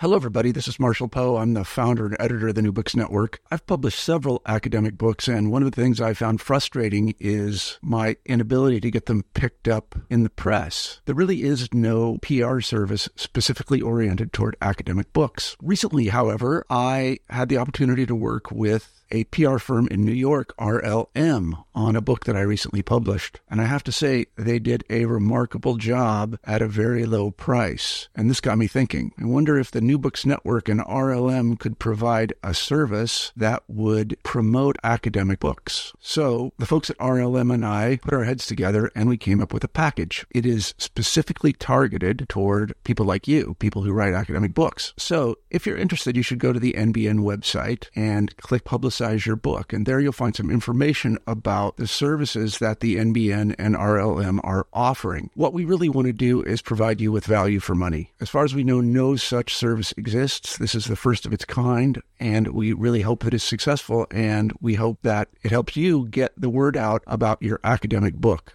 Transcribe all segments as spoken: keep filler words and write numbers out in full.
Hello, everybody. This is Marshall Poe. I'm the founder and editor of the New Books Network. I've published several academic books, and one of the things I found frustrating is my inability to get them picked up in the press. There really is no P R service specifically oriented toward academic books. Recently, however, I had the opportunity to work with a P R firm in New York, R L M, on a book that I recently published. And I have to say, they did a remarkable job at a very low price. And this got me thinking. I wonder if the New Books Network and R L M could provide a service that would promote academic books. So the folks at R L M and I put our heads together and we came up with a package. It is specifically targeted toward people like you, people who write academic books. So if you're interested, you should go to the N B N website and click Publicize your book. And there you'll find some information about the services that the N B N and R L M are offering. What we really want to do is provide you with value for money. As far as we know, no such service exists. This is the first of its kind, and we really hope that it's successful, and we hope that it helps you get the word out about your academic book.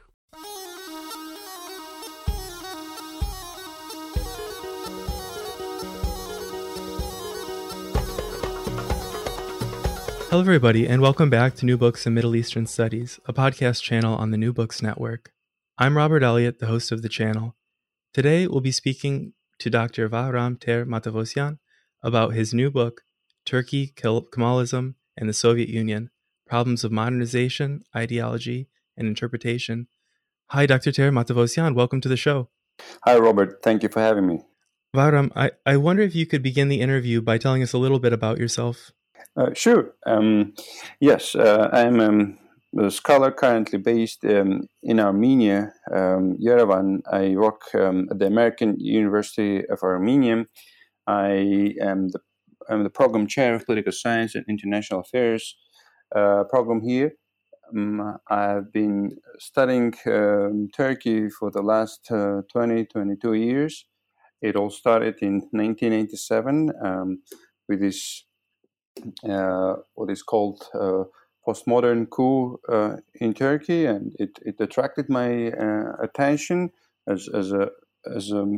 Hello, everybody, and welcome back to New Books in Middle Eastern Studies, a podcast channel on the New Books Network. I'm Robert Elliott, the host of the channel. Today, we'll be speaking to Doctor Bahram Ter Matevosyan about his new book, Turkey, Kemalism, and the Soviet Union, Problems of Modernization, Ideology, and Interpretation. Hi, Doctor Ter Matevosyan. Welcome to the show. Hi, Robert. Thank you for having me. Bahram, I, I wonder if you could begin the interview by telling us a little bit about yourself. Uh, sure. Um, yes, uh, I'm um, a scholar currently based um, in Armenia, um, Yerevan. I work um, at the American University of Armenia. I am the, I'm the program chair of Political Science and International Affairs uh, program here. Um, I've been studying um, Turkey for the last uh, twenty, twenty-two years. It all started in nineteen eighty-seven um, with this Uh, what is called uh, postmodern coup uh, in Turkey, and it, it attracted my uh, attention as as a as a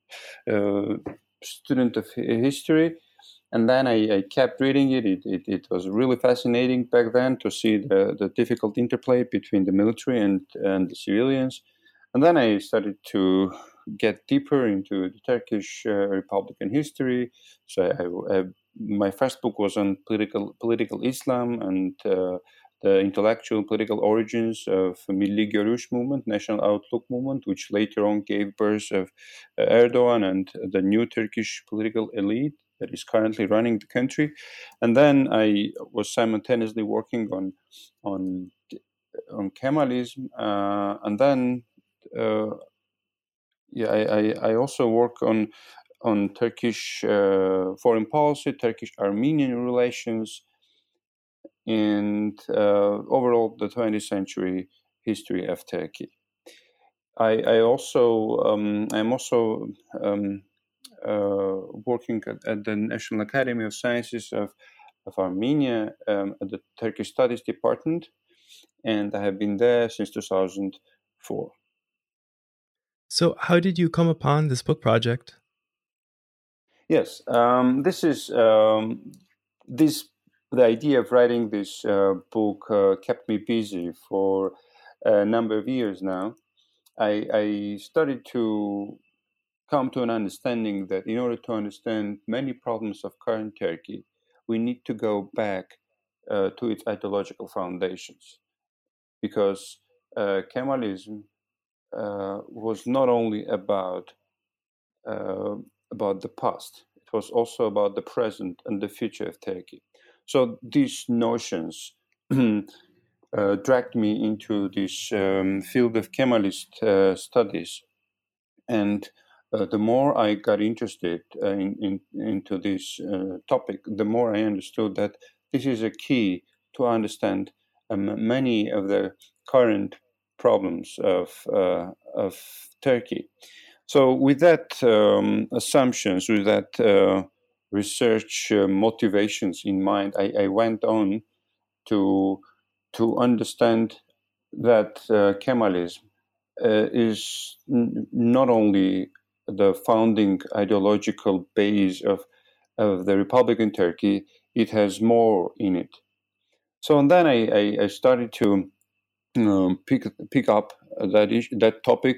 uh, student of history. And then I, I kept reading it. It, it. it was really fascinating back then to see the, the difficult interplay between the military and, and the civilians. And then I started to get deeper into the Turkish uh, Republican history. So I, I, my first book was on political political Islam and uh, the intellectual political origins of Milli Görüş movement, National Outlook movement, which later on gave birth of uh, Erdogan and the new Turkish political elite that is currently running the country. And then I was simultaneously working on on on Kemalism, uh, and then uh, yeah, I, I, I also work on on Turkish uh, foreign policy, Turkish-Armenian relations, and uh, overall the twentieth century history of Turkey. I, I also um, I'm also um, uh, working at, at the National Academy of Sciences of of Armenia um, at the Turkish Studies Department, and I have been there since two thousand four. So, how did you come upon this book project? Yes, um, this is um, this. The idea of writing this uh, book uh, kept me busy for a number of years now. I, I started to come to an understanding that in order to understand many problems of current Turkey, we need to go back uh, to its ideological foundations, because uh, Kemalism uh, was not only about uh, about the past; it was also about the present and the future of Turkey. So these notions uh, dragged me into this um, field of Kemalist uh, studies, and uh, the more I got interested uh, in, in, into this uh, topic, the more I understood that this is a key to understand um, many of the current problems of uh, of Turkey. So, with that um, assumptions, with that uh, research uh, motivations in mind, I, I went on to to understand that uh, Kemalism uh, is n- not only the founding ideological base of of the Republic in Turkey, it has more in it. So and then I, I, I started to um, pick pick up that issue, that topic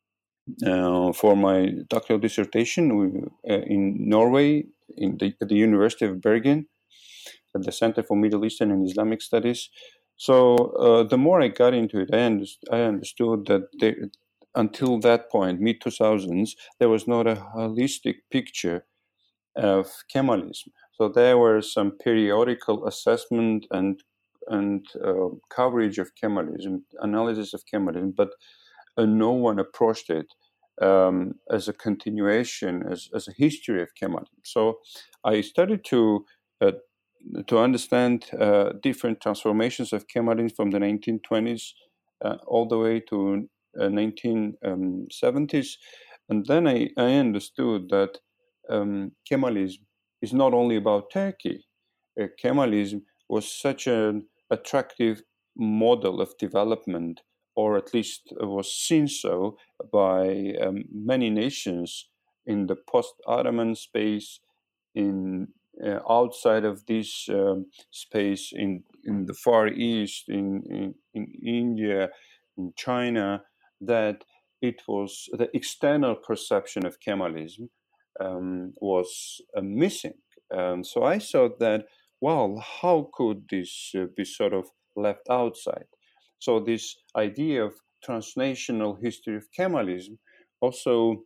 uh, for my doctoral dissertation uh, in Norway, in the, at the University of Bergen, at the Center for Middle Eastern and Islamic Studies. So uh, the more I got into it, I, underst- I understood that there, until that point, mid two thousands, there was not a holistic picture of Kemalism. So there were some periodical assessment and and uh, coverage of Kemalism, analysis of Kemalism, but uh, no one approached it um, as a continuation, as, as a history of Kemalism. So I started to uh, to understand uh, different transformations of Kemalism from the nineteen twenties uh, all the way to uh, nineteen seventies, and then I, I understood that um, Kemalism is not only about Turkey. Uh, Kemalism was such an attractive model of development, or at least was seen so by um, many nations in the post-Ottoman space, in uh, outside of this um, space, in, in the Far East, in, in, in India, in China, that it was the external perception of Kemalism um, was uh, missing. Um, so I thought that, well, how could this uh, be sort of left outside? So this idea of transnational history of Kemalism also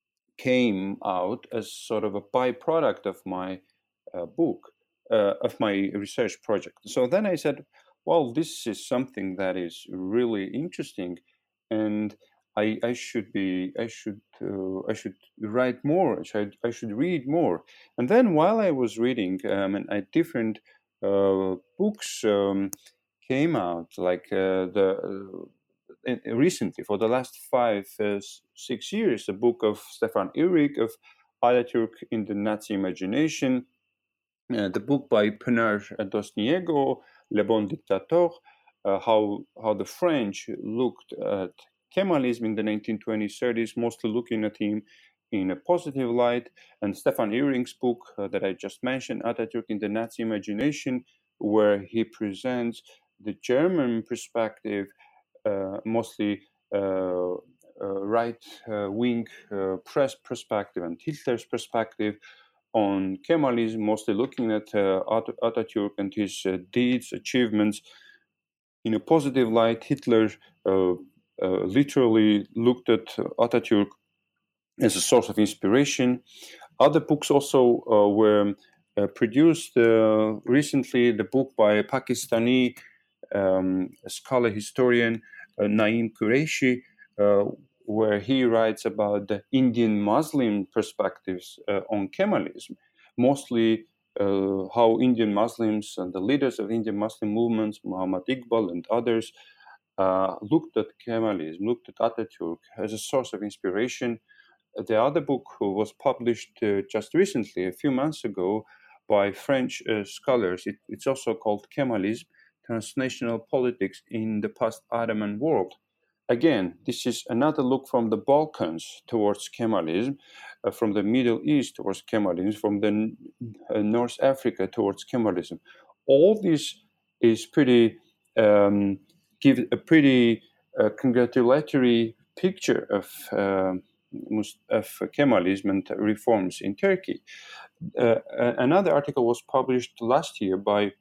came out as sort of a byproduct of my uh, book, uh, of my research project. So then I said, well, this is something that is really interesting, and I, I should be, I should, uh, I should write more. I should, I should read more. And then while I was reading, um, and I different uh, books um, came out, like uh, the. Uh, recently, for the last five, uh, six years, a book of Stefan Ihrig of Ataturk in the Nazi Imagination, uh, the book by Pınar Dostniego, Le Bon Dictateur, uh, how how the French looked at Kemalism in the nineteen twenties, thirties, mostly looking at him in a positive light, and Stefan Ihrig's book uh, that I just mentioned, Ataturk in the Nazi Imagination, where he presents the German perspective, uh, mostly uh, uh, right-wing uh, press perspective and Hitler's perspective on Kemalism, mostly looking at uh, Ataturk and his uh, deeds, achievements in a positive light. Hitler uh, uh, literally looked at Ataturk as a source of inspiration. Other books also uh, were uh, produced uh, recently. The book by a Pakistani um, scholar historian, uh, Naeem Qureshi, uh, where he writes about the Indian Muslim perspectives uh, on Kemalism, mostly uh, how Indian Muslims and the leaders of Indian Muslim movements, Muhammad Iqbal and others, uh, looked at Kemalism, looked at Ataturk as a source of inspiration. The other book was published uh, just recently, a few months ago, by French uh, scholars. It, it's also called Kemalism, Transnational Politics in the Post-Ottoman World. Again, this is another look from the Balkans towards Kemalism, uh, from the Middle East towards Kemalism, from the uh, North Africa towards Kemalism. All this is pretty, um, give a pretty uh, congratulatory picture of uh, of Kemalism and reforms in Turkey. Uh, another article was published last year by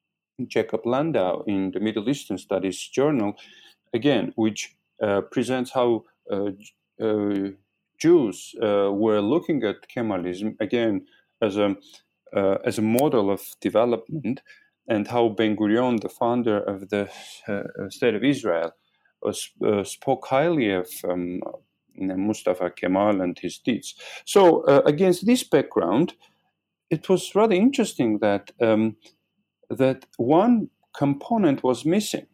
Jacob Landau in the Middle Eastern Studies Journal, again, which uh, presents how uh, uh, Jews uh, were looking at Kemalism, again, as a, uh, as a model of development, and how Ben Gurion, the founder of the uh, State of Israel, was, uh, spoke highly of um, Mustafa Kemal and his deeds. So, uh, against this background, it was rather interesting that um, that one component was missing.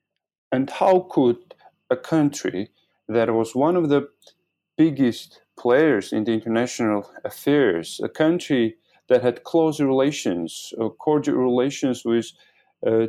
And how could a country that was one of the biggest players in the international affairs, a country that had close relations, uh, cordial relations with uh, uh,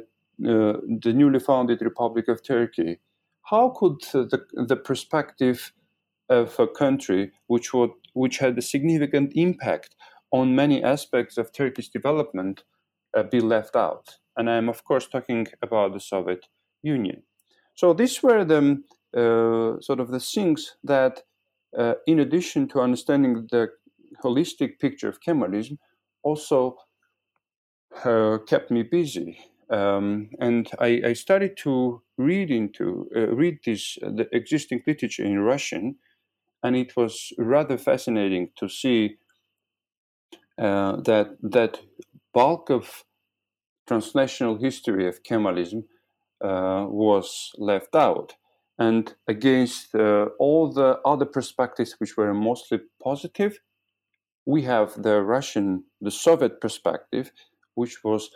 the newly founded Republic of Turkey, how could uh, the, the perspective of a country which would which had a significant impact on many aspects of Turkish development uh, be left out. And I'm, of course, talking about the Soviet Union. So these were the uh, sort of the things that, uh, in addition to understanding the holistic picture of Kemalism, also uh, kept me busy. Um, and I, I started to read into uh, read this uh, the existing literature in Russian, and it was rather fascinating to see uh, that that bulk of transnational history of Kemalism uh, was left out, and against uh, all the other perspectives which were mostly positive, we have the Russian, the Soviet perspective, which was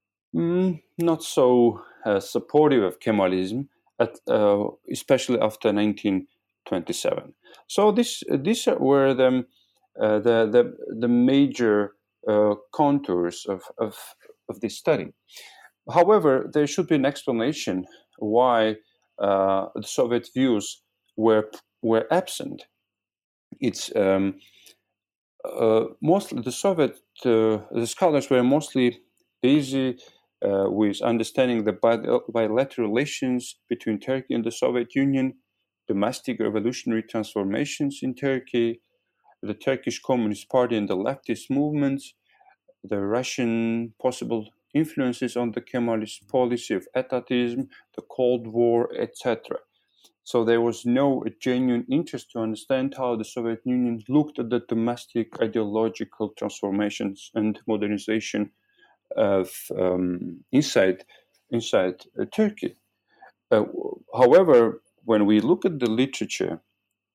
Mm, not so uh, supportive of Kemalism, at, uh, especially after nineteen twenty-seven. So this these were the uh, the, the the major uh, contours of, of of this study. However, there should be an explanation why uh, the Soviet views were were absent. It's um, uh, mostly the Soviet uh, the scholars were mostly busy uh, with understanding the bilateral relations between Turkey and the Soviet Union, domestic revolutionary transformations in Turkey, the Turkish Communist Party and the leftist movements, the Russian possible influences on the Kemalist policy of etatism, the Cold War, et cetera. So there was no genuine interest to understand how the Soviet Union looked at the domestic ideological transformations and modernization of um, inside inside uh, Turkey. Uh, however, when we look at the literature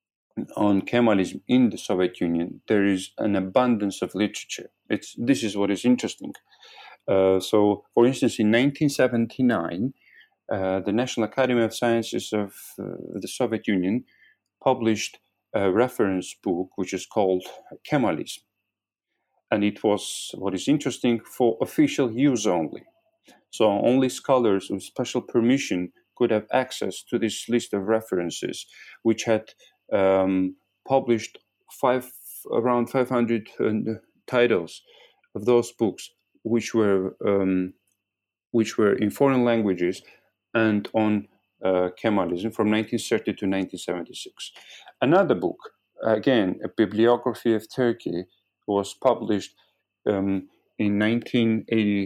on Kemalism in the Soviet Union, there is an abundance of literature. It's this is what is interesting. Uh, so, for instance, in nineteen seventy-nine, uh, the National Academy of Sciences of uh, the Soviet Union published a reference book which is called Kemalism. And it was, what is interesting, for official use only. So only scholars with special permission could have access to this list of references, which had um, published five around five hundred uh, titles of those books, which were um, which were in foreign languages and on uh, Kemalism from nineteen thirty to nineteen seventy-six. Another book, again, a bibliography of Turkey, was published um, in nineteen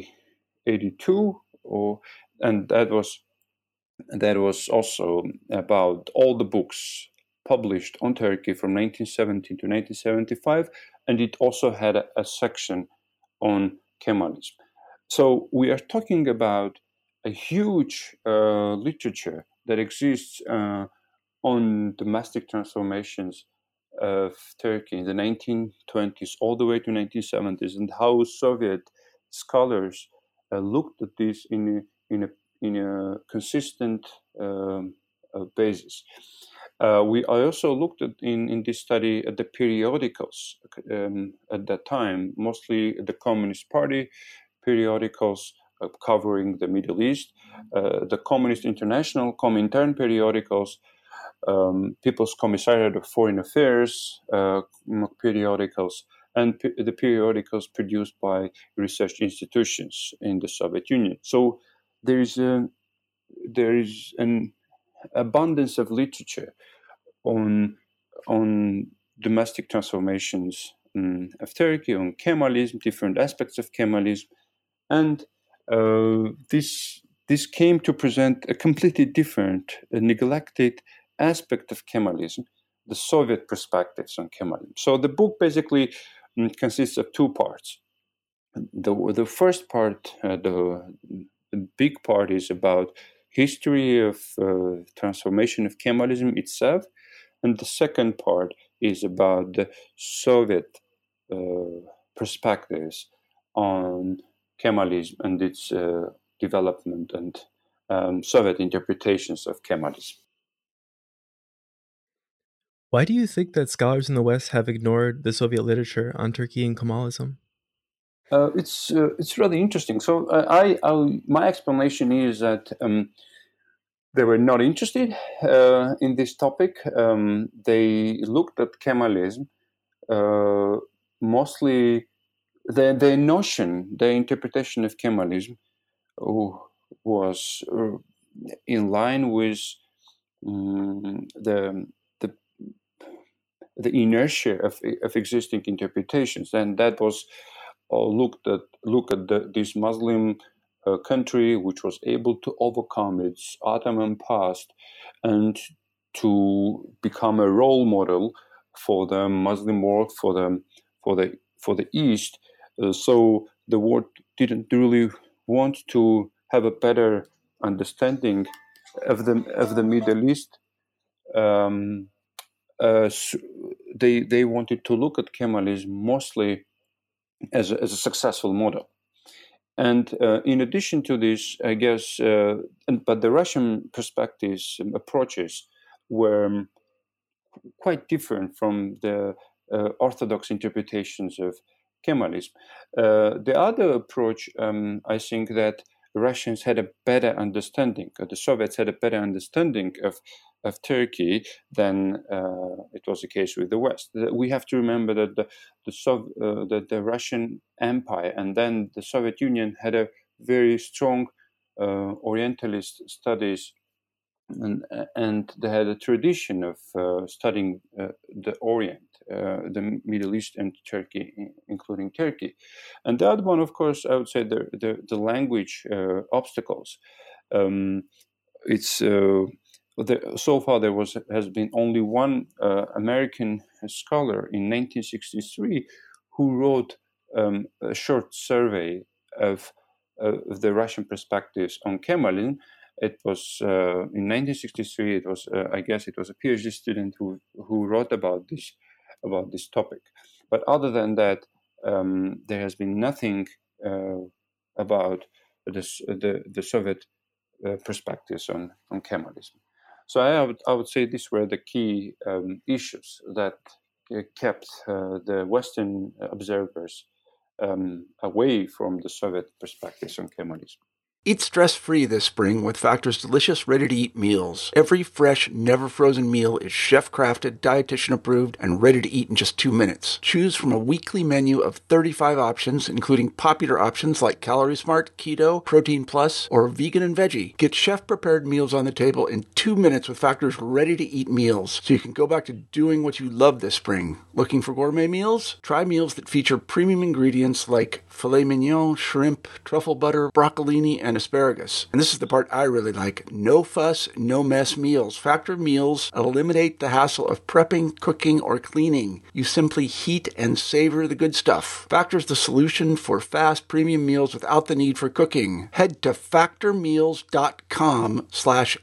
eighty-two, or and that was that was also about all the books published on Turkey from nineteen seventy to nineteen seventy-five, and it also had a, a section on Kemalism. So we are talking about a huge uh, literature that exists uh, on domestic transformations of Turkey in the nineteen twenties all the way to nineteen seventies, and how Soviet scholars uh, looked at this in a, in a, in a consistent um, uh, basis. Uh, we I also looked at in, in this study at the periodicals um, at that time, mostly the Communist Party periodicals uh, covering the Middle East, uh, the Communist International, Comintern periodicals, um, People's Commissariat of Foreign Affairs uh, periodicals, and p- the periodicals produced by research institutions in the Soviet Union. So there is a, there is an abundance of literature on on domestic transformations um, of Turkey, on Kemalism, different aspects of Kemalism, and uh, this this came to present a completely different, uh, neglected aspect of Kemalism, the Soviet perspectives on Kemalism. So the book basically um, consists of two parts. The the first part, uh, the, the big part, is about history of uh, transformation of Kemalism itself, and the second part is about the Soviet uh, perspectives on Kemalism and its uh, development and um, Soviet interpretations of Kemalism. Why do you think that scholars in the West have ignored the Soviet literature on Turkey and Kemalism? Uh, it's uh, it's really interesting. So uh, I, I my explanation is that um, they were not interested uh, in this topic. Um, they looked at Kemalism uh, mostly the the notion, the interpretation of Kemalism uh, was uh, in line with um, the the the inertia of of existing interpretations, and that was uh, looked at look at the, this Muslim uh, country which was able to overcome its Ottoman past and to become a role model for the Muslim world, for the for the for the East. Uh, so the world didn't really want to have a better understanding of the of the Middle East. Um, uh, they they wanted to look at Kemalism mostly as a, as a successful model. And uh, in addition to this, I guess, uh, and, but the Russian perspectives and approaches were quite different from the uh, orthodox interpretations of Kemalism. Uh, the other approach, um, I think that Russians had a better understanding, or the Soviets had a better understanding of, of Turkey than uh, it was the case with the West. We have to remember that the the, Sov- uh, the, the Russian Empire and then the Soviet Union had a very strong uh, Orientalist studies, and, and they had a tradition of uh, studying uh, the Orient, uh, the Middle East and Turkey, including Turkey. And the other one, of course, I would say the, the, the language uh, obstacles. Um, it's uh, the, so far there was has been only one uh, American scholar in nineteen sixty-three who wrote um, a short survey of, uh, of the Russian perspectives on Kemalism. It was uh, in nineteen sixty-three. It was, uh, I guess, it was a PhD student who who wrote about this about this topic. But other than that, um, there has been nothing uh, about this, the the Soviet uh, perspectives on on Kemalism. So I would I would say these were the key um, issues that uh, kept uh, the Western observers um, away from the Soviet perspectives on Kemalism. Eat stress-free this spring with Factor's delicious ready-to-eat meals. Every fresh, never-frozen meal is chef-crafted, dietitian-approved, and ready to eat in just two minutes. Choose from a weekly menu of thirty-five options, including popular options like Calorie Smart, Keto, Protein Plus, or Vegan and Veggie. Get chef-prepared meals on the table in two minutes with Factor's ready-to-eat meals, so you can go back to doing what you love this spring. Looking for gourmet meals? Try meals that feature premium ingredients like filet mignon, shrimp, truffle butter, broccolini, and asparagus. And this is the part I really like. No fuss, no mess meals. Factor meals eliminate the hassle of prepping, cooking, or cleaning. You simply heat and savor the good stuff. Factor's the solution for fast premium meals without the need for cooking. Head to factormeals.com slash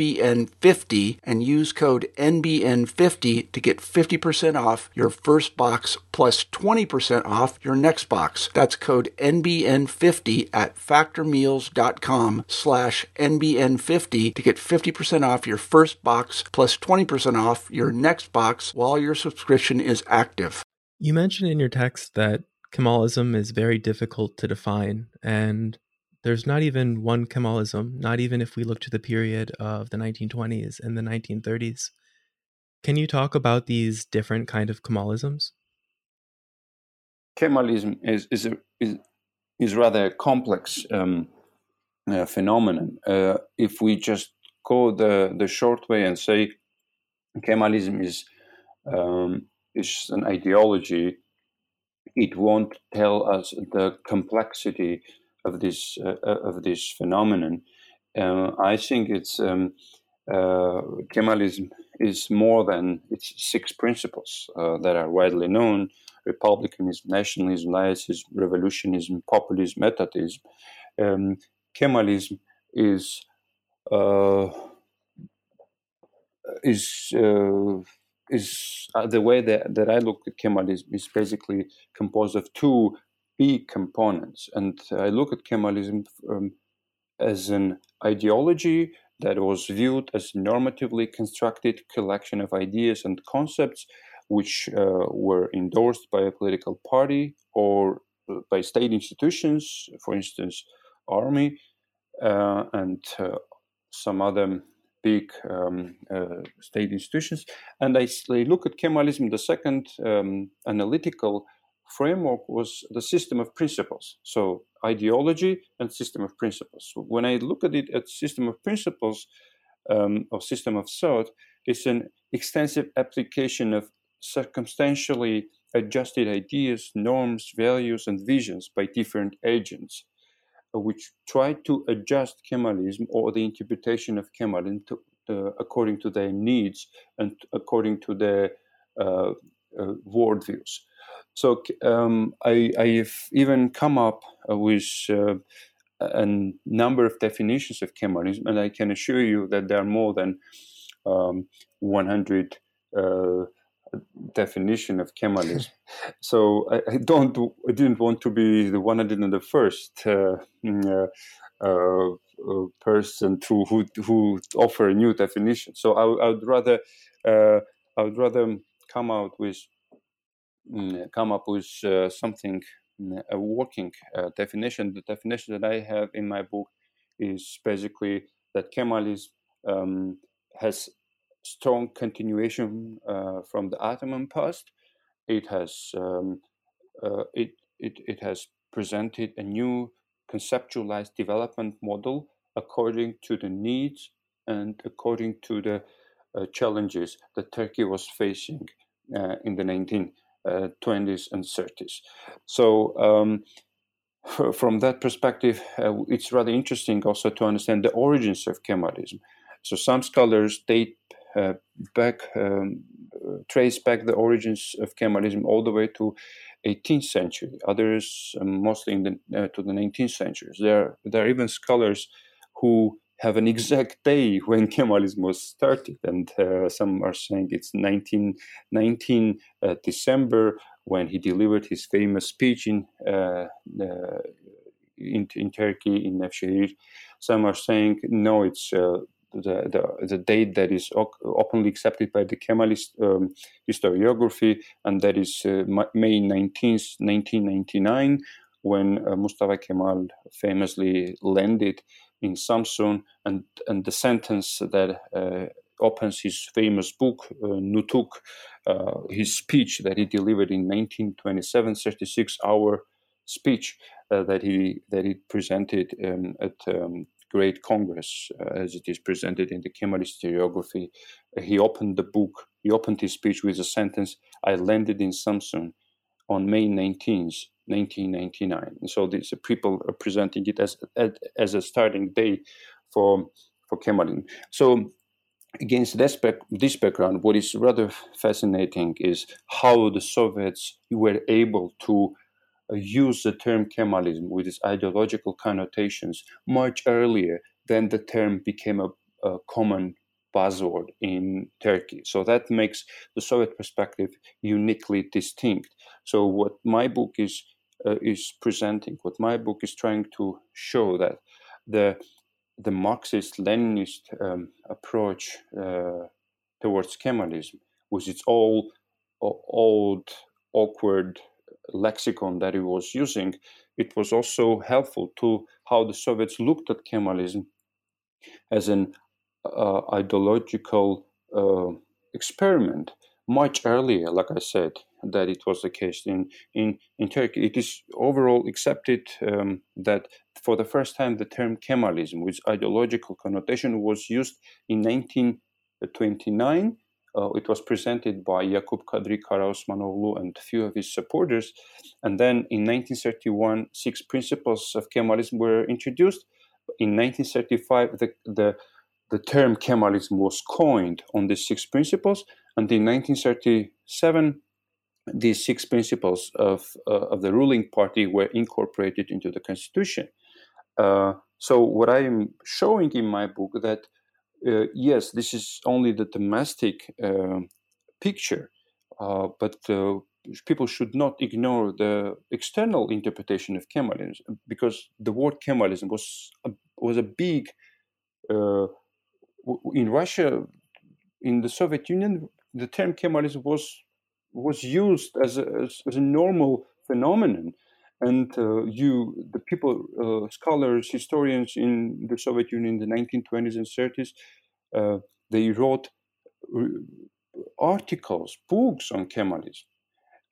NBN50 and use code N B N fifty to get fifty percent off your first box plus twenty percent off your next box. That's code N B N fifty at factormeals.com slash NBN50 to get fifty percent off your first box plus twenty percent off your next box while your subscription is active. You mentioned in your text that Kemalism is very difficult to define, and there's not even one Kemalism, not even if we look to the period of the nineteen twenties and the nineteen thirties. Can you talk about these different kind of Kemalisms? Kemalism is is a, is, is rather a complex um, uh, phenomenon. Uh, if we just go the the short way and say Kemalism is um, is an ideology, it won't tell us the complexity of this uh, of this phenomenon. Uh, I think it's um, uh, Kemalism is more than its six principles uh, that are widely known: republicanism, nationalism, laicism, revolutionism, populism, etatism. Um, Kemalism is uh, is uh, is uh, the way that, that I look at Kemalism is basically composed of two big components, and I look at Kemalism um, as an ideology that was viewed as normatively constructed collection of ideas and concepts which uh, were endorsed by a political party or by state institutions, for instance, army, uh, and uh, some other big um, uh, state institutions. And I, I look at Kemalism, the second um, analytical framework was the system of principles. So ideology and system of principles. So when I look at it at system of principles um, or system of thought, it's an extensive application of circumstantially adjusted ideas, norms, values, and visions by different agents, uh, which try to adjust Kemalism or the interpretation of Kemalism to, uh, according to their needs and according to their uh, uh, worldviews. So um, I, I've even come up uh, with uh, a number of definitions of Kemalism, and I can assure you that there are more than um, one hundred uh, definition of Kemalism. So I, I don't, I didn't want to be the one hundred first uh, uh, uh, person to who who offer a new definition. So I, I would rather uh, I would rather come out with come up with uh, something, a working uh, definition. The definition that I have in my book is basically that Kemalism um, has strong continuation uh, from the Ottoman past. It has um, uh, it, it it has presented a new conceptualized development model according to the needs and according to the uh, challenges that Turkey was facing uh, in the nineteen twenties and thirties. So um, from that perspective, uh, it's rather interesting also to understand the origins of Kemalism. So some scholars date uh, back, um, trace back the origins of Kemalism all the way to eighteenth century. Others um, mostly in the, uh, to the nineteenth century. There, there are even scholars who have an exact day when Kemalism was started, and uh, some are saying it's nineteen nineteen uh, December when he delivered his famous speech in uh, uh, in, in Turkey in Nevşehir. Some are saying no, it's uh, the, the the date that is openly accepted by the Kemalist um, historiography, and that is uh, May nineteenth, nineteen ninety-nine, when uh, Mustafa Kemal famously landed in Samsun, and, and the sentence that uh, opens his famous book, uh, Nutuk, uh, his speech that he delivered in nineteen twenty-seven, thirty-six hour speech uh, that he that he presented um, at um, Great Congress, uh, as it is presented in the Kemalist historiography. Uh, he opened the book, he opened his speech with a sentence, "I landed in Samsun on May nineteenth, nineteen ninety-nine." And so these people are presenting it as, as as a starting day for for Kemalism. So against this, back, this background, what is rather fascinating is how the Soviets were able to uh, use the term Kemalism with its ideological connotations much earlier than the term became a, a common buzzword in Turkey. So that makes the Soviet perspective uniquely distinct. So what my book is uh, is presenting, what my book is trying to show, that the the Marxist-Leninist um, approach uh, towards Kemalism, with its all old awkward lexicon that it was using, it was also helpful to how the Soviets looked at Kemalism as an uh, ideological uh, experiment much earlier, like I said, that it was the case in, in, in Turkey. It is overall accepted um, that for the first time the term Kemalism with ideological connotation was used in nineteen twenty-nine. Uh, it was presented by Yakub Kadri Karaosmanoğlu and a few of his supporters. And then in nineteen thirty-one, six principles of Kemalism were introduced. In nineteen thirty-five, the, the The term Kemalism was coined on these six principles, and in nineteen thirty-seven, these six principles of uh, of the ruling party were incorporated into the constitution. Uh, so, what I am showing in my book that uh, yes, this is only the domestic uh, picture, uh, but uh, people should not ignore the external interpretation of Kemalism, because the word Kemalism was a, was a big uh, in Russia, in the Soviet Union, the term Kemalism was was used as a, as, as a normal phenomenon, and uh, you, the people, uh, scholars, historians in the Soviet Union in the nineteen twenties and thirties, uh, they wrote articles, books on Kemalism.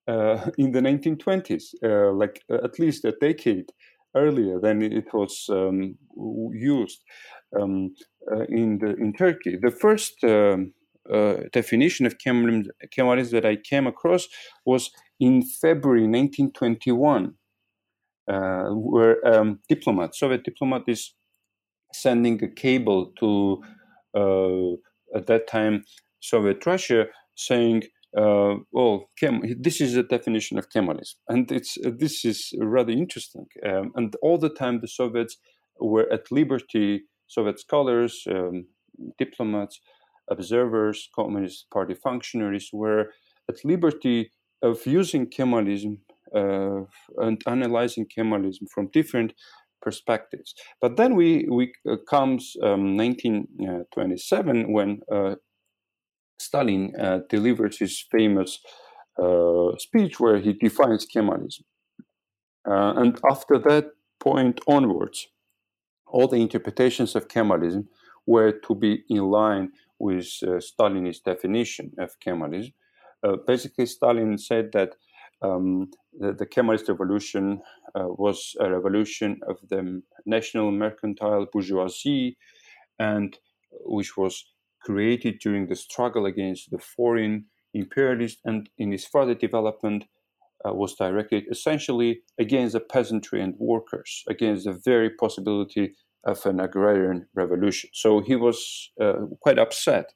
uh, in the nineteen twenties, uh, like uh, at least a decade earlier than it was um, used um, uh, in the in Turkey. The first um, uh, definition of Kemalism, Kemalism that I came across was in February nineteen twenty-one, uh, where um, diplomat, Soviet diplomat, is sending a cable to uh, at that time Soviet Russia, saying, uh, "Well, Kem- this is a definition of Kemalism," and it's uh, this is rather interesting. Um, and all the time, the Soviets were at liberty. Soviet scholars, um, diplomats, observers, Communist Party functionaries were at liberty of using Kemalism uh, and analyzing Kemalism from different perspectives. But then we we uh, comes um, nineteen twenty-seven when uh, Stalin uh, delivers his famous uh, speech where he defines Kemalism, uh, and after that point onwards, all the interpretations of Kemalism were to be in line with uh, Stalin's definition of Kemalism. Uh, basically, Stalin said that um, the, the Kemalist revolution uh, was a revolution of the national mercantile bourgeoisie, and which was created during the struggle against the foreign imperialists, and in its further development uh, was directed essentially against the peasantry and workers, against the very possibility of an agrarian revolution. So he was uh, quite upset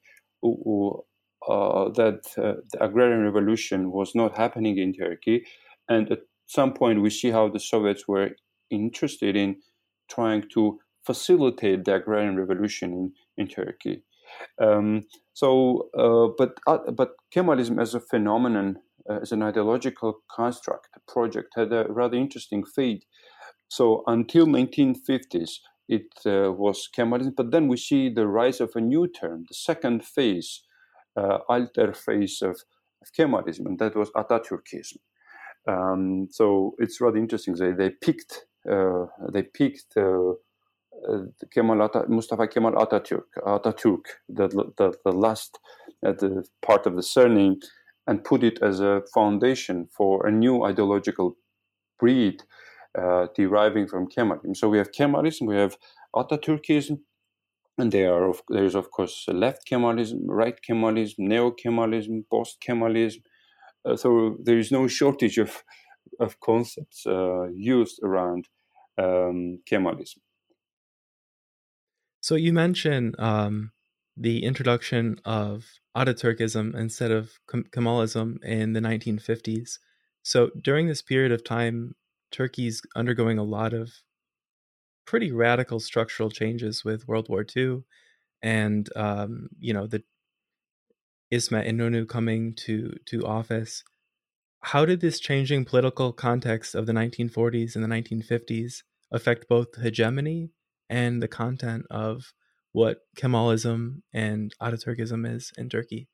uh, that uh, the agrarian revolution was not happening in Turkey. And at some point, we see how the Soviets were interested in trying to facilitate the agrarian revolution in, in Turkey. Um, so, uh, but uh, but Kemalism as a phenomenon, uh, as an ideological construct, project, had a rather interesting fate. So until nineteen fifties, it uh, was Kemalism. But then we see the rise of a new term, the second phase, uh, alter phase of, of Kemalism, and that was Atatürkism. Um, so it's rather interesting. They they picked uh, they picked. Uh, Uh, Kemal Ata- Mustafa Kemal Atatürk, Atatürk, the, the, the last uh, the part of the surname, and put it as a foundation for a new ideological breed uh, deriving from Kemalism. So we have Kemalism, we have Atatürkism, and there are of, there is of course left Kemalism, right Kemalism, neo-Kemalism, post-Kemalism. Uh, so there is no shortage of of concepts uh, used around um, Kemalism. So you mentioned um, the introduction of Ataturkism instead of Kemalism in the nineteen fifties. So during this period of time, Turkey's undergoing a lot of pretty radical structural changes with World War Two, and um, you know the İsmet İnönü coming to to office. How did this changing political context of the nineteen forties and the nineteen fifties affect both the hegemony and the content of what Kemalism and Ataturkism is in Turkey?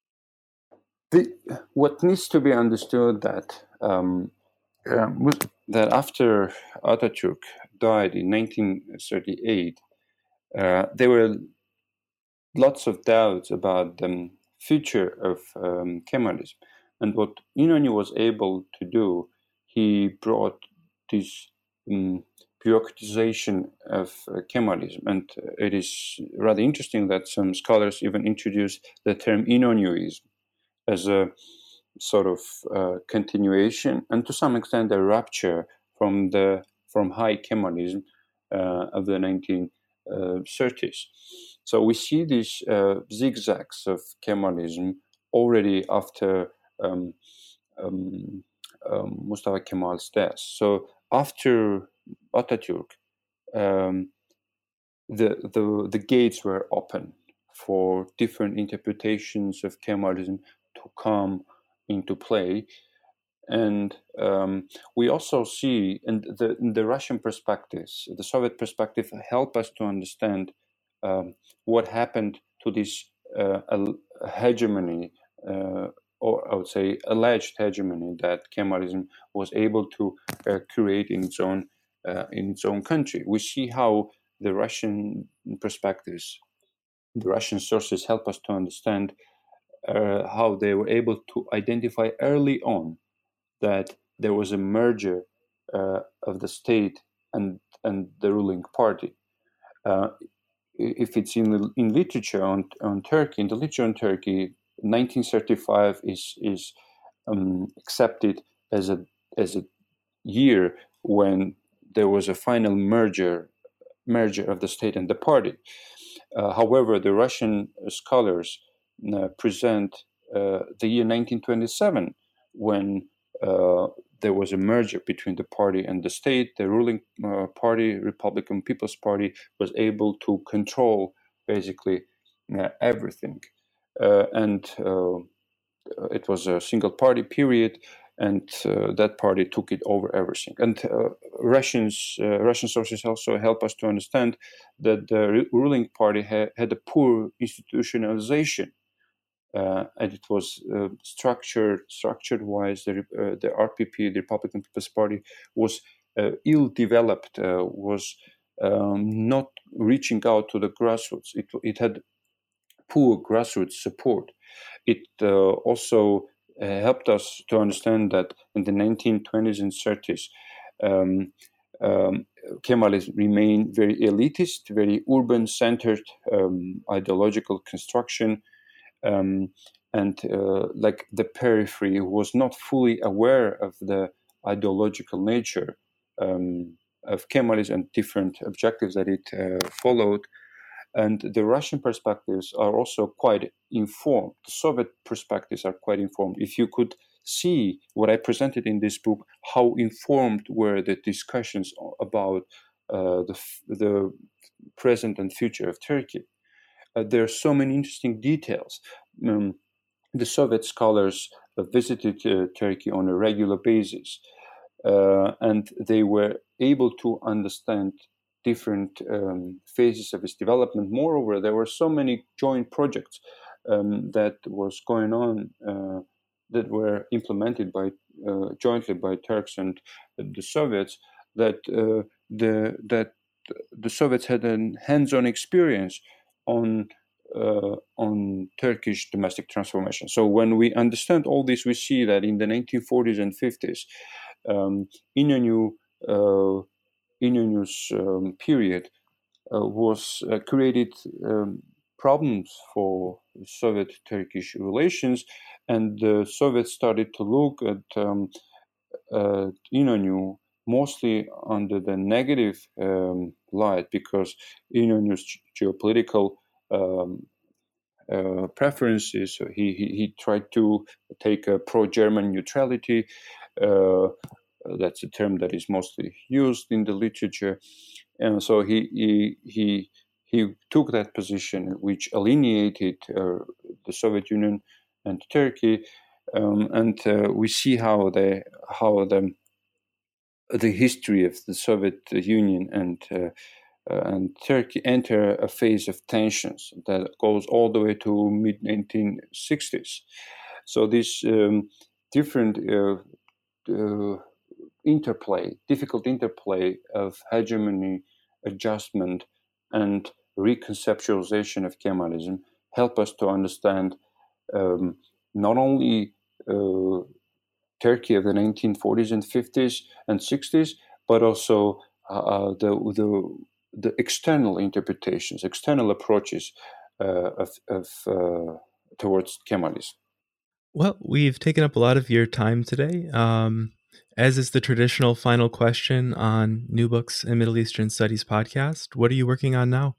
The, what needs to be understood that um, uh, that after Atatürk died in nineteen thirty-eight, uh, there were lots of doubts about the future of um, Kemalism. And what İnönü was able to do, he brought this um, bureaucratization of uh, Kemalism. And it is rather interesting that some scholars even introduce the term İnönüism as a sort of uh, continuation and to some extent a rupture from the from high Kemalism uh, of the nineteen thirties. So we see these uh, zigzags of Kemalism already after um, um, um, Mustafa Kemal's death. So after Atatürk, um, the, the the gates were open for different interpretations of Kemalism to come into play. And um, we also see, in the, in the Russian perspectives, the Soviet perspective, help us to understand um, what happened to this uh, hegemony, uh, or I would say alleged hegemony that Kemalism was able to uh, create in its own uh, in its own country. We see how the Russian perspectives, the Russian sources help us to understand uh, how they were able to identify early on that there was a merger uh, of the state and and the ruling party. Uh, if it's in in literature on on Turkey, in the literature on Turkey, nineteen thirty-five is is um, accepted as a as a year when there was a final merger merger of the state and the party. Uh, however, the Russian scholars uh, present uh, the year nineteen twenty-seven when uh, there was a merger between the party and the state. The ruling uh, party, Republican People's Party, was able to control basically uh, everything. Uh, and uh, it was a single party period, and uh, that party took it over everything. And uh, Russians, uh, Russian sources also help us to understand that the re- ruling party ha- had a poor institutionalization, uh, and it was uh, structured, structured-wise. The uh, the R P P, the Republican People's Party, was uh, ill-developed, uh, was um, not reaching out to the grassroots. It it had poor grassroots support. It uh, also uh, helped us to understand that in the nineteen twenties and thirties, um, um, Kemalism remained very elitist, very urban-centered um, ideological construction, um, and uh, like the periphery was not fully aware of the ideological nature um, of Kemalism and different objectives that it uh, followed. And the Russian perspectives are also quite informed. The Soviet perspectives are quite informed. If you could see what I presented in this book, how informed were the discussions about uh, the, the present and future of Turkey. Uh, there are so many interesting details. Um, the Soviet scholars uh, visited uh, Turkey on a regular basis, uh, and they were able to understand different um, phases of its development. Moreover, there were so many joint projects um, that was going on uh, that were implemented by uh, jointly by Turks and the Soviets that uh, the that the Soviets had a hands-on experience on uh, on Turkish domestic transformation. So when we understand all this, we see that in the nineteen forties and fifties, um, İnönü uh, İnönü's um, period uh, was uh, created um, problems for Soviet-Turkish relations, and the Soviets started to look at um, uh, İnönü mostly under the negative um, light, because İnönü's geopolitical um, uh, preferences. He, he he tried to take a pro-German neutrality. Uh, that's a term that is mostly used in the literature, and so he he he, he took that position, which alienated uh, the Soviet Union and Turkey, um, and uh, we see how the how the the history of the Soviet Union and uh, uh, and Turkey enter a phase of tensions that goes all the way to mid nineteen sixties. So this um, different uh, uh, interplay, difficult interplay of hegemony, adjustment, and reconceptualization of Kemalism help us to understand um, not only uh, Turkey of the nineteen forties and fifties and sixties, but also uh, the, the the external interpretations, external approaches uh, of, of uh, towards Kemalism. Well, we've taken up a lot of your time today. Um, as is the traditional final question on New Books in Middle Eastern Studies podcast, what are you working on now?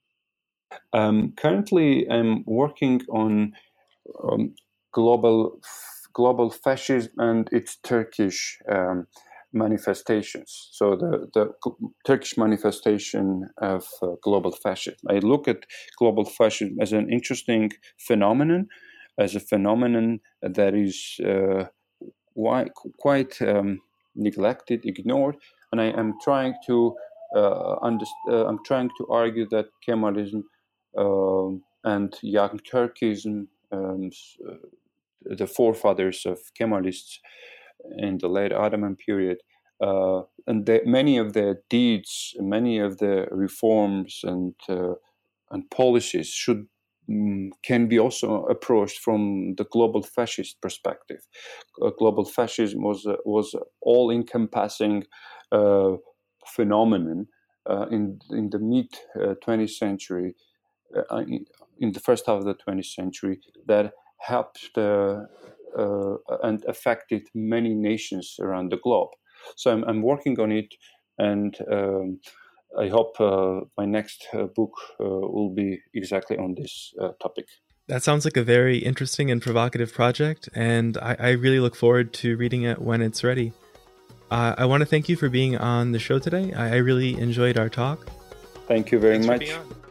Um, currently, I'm working on um, global global fascism and its Turkish um, manifestations. So the, the Turkish manifestation of uh, global fascism. I look at global fascism as an interesting phenomenon, as a phenomenon that is uh, why, quite um, neglected, ignored, and I am trying to uh, underst- uh, I'm trying to argue that Kemalism um, and Young Turkism, um, uh, the forefathers of Kemalists in the late Ottoman period, uh, and the, many of their deeds, many of the reforms and uh, and policies should um, can be also approached from the global fascist perspective. Uh, global fascism was uh, was all-encompassing uh, phenomenon uh, in in the mid uh, twentieth century, uh, in, in the first half of the twentieth century, that helped uh, uh, and affected many nations around the globe. So I'm, I'm working on it, and um, I hope uh, my next uh, book uh, will be exactly on this uh, topic. That sounds like a very interesting and provocative project, and I, I really look forward to reading it when it's ready. Uh, I want to thank you for being on the show today. I, I really enjoyed our talk. Thank you very Thanks much. For being on.